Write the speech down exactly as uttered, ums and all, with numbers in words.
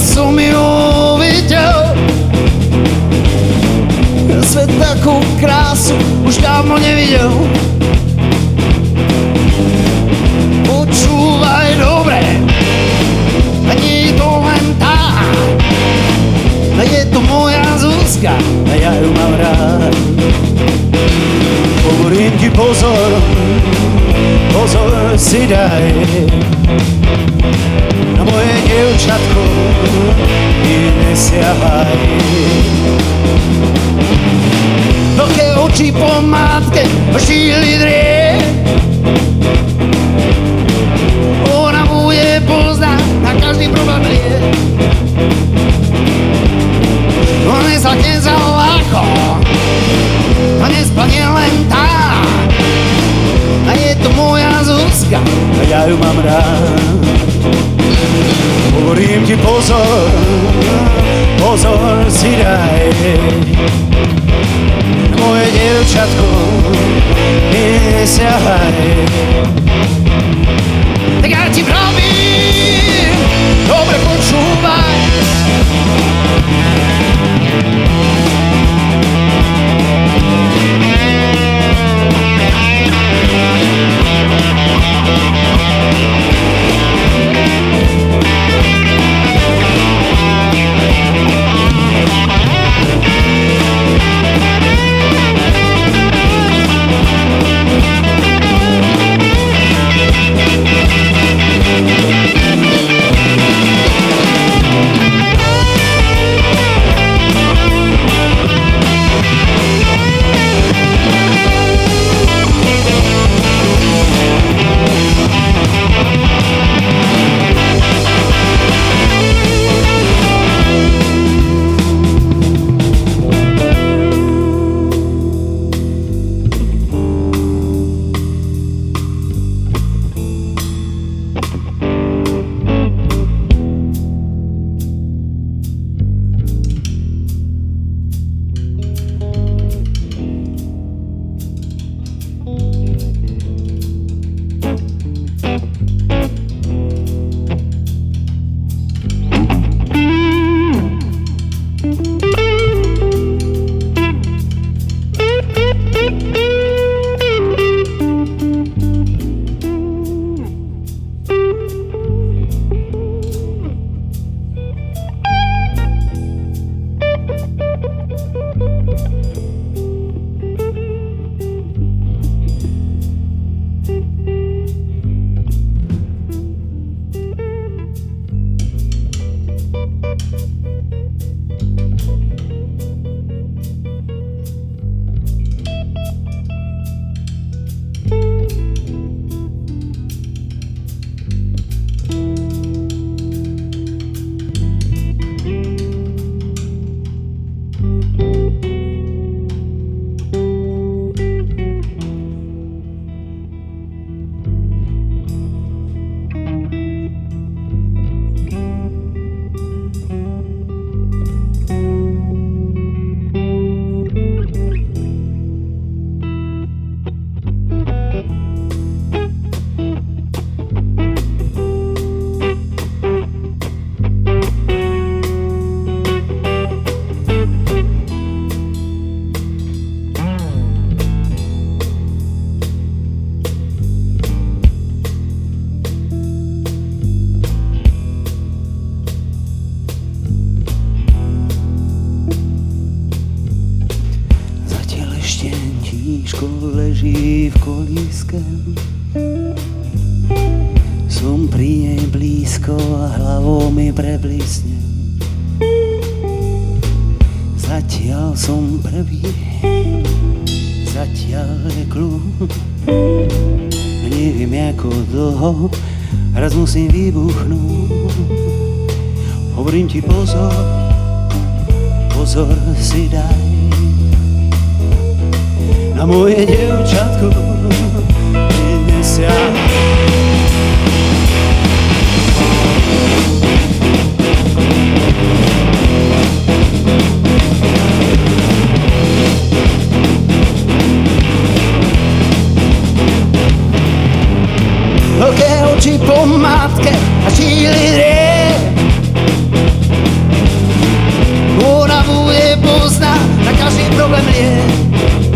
som ju videl. Svet takú krásu už dávno nevidel. Počúvaj dobre, a nie je to len tá, a je to moja Zuzka a ja ju mám rád. Hovorím ti pozor, pozor si daj, na moje dievčatko ty nesiahaj. Veľké oči po matke šíli drie, ona bude poznať na každý problém je. No nezlakne za ľahko, a nesplne len tá, a je to moja Zuzka a ja ju mám rád. Hovorím ti pozor, pozor si daj, moje dievčatko, nesiahaj. Tak ja ti pravím, dobre počúvaj. leží v kolíske. Som pri nej blízko a hlavou mi preblísne. Zatiaľ som prvý, zatiaľ je kľud. Neviem ako dlho, raz musím vybuchnúť. Hovorím ti pozor, pozor si daj na moje dievčatko, nesiahaj. Veľké oči po matke a šíli drie. mlie.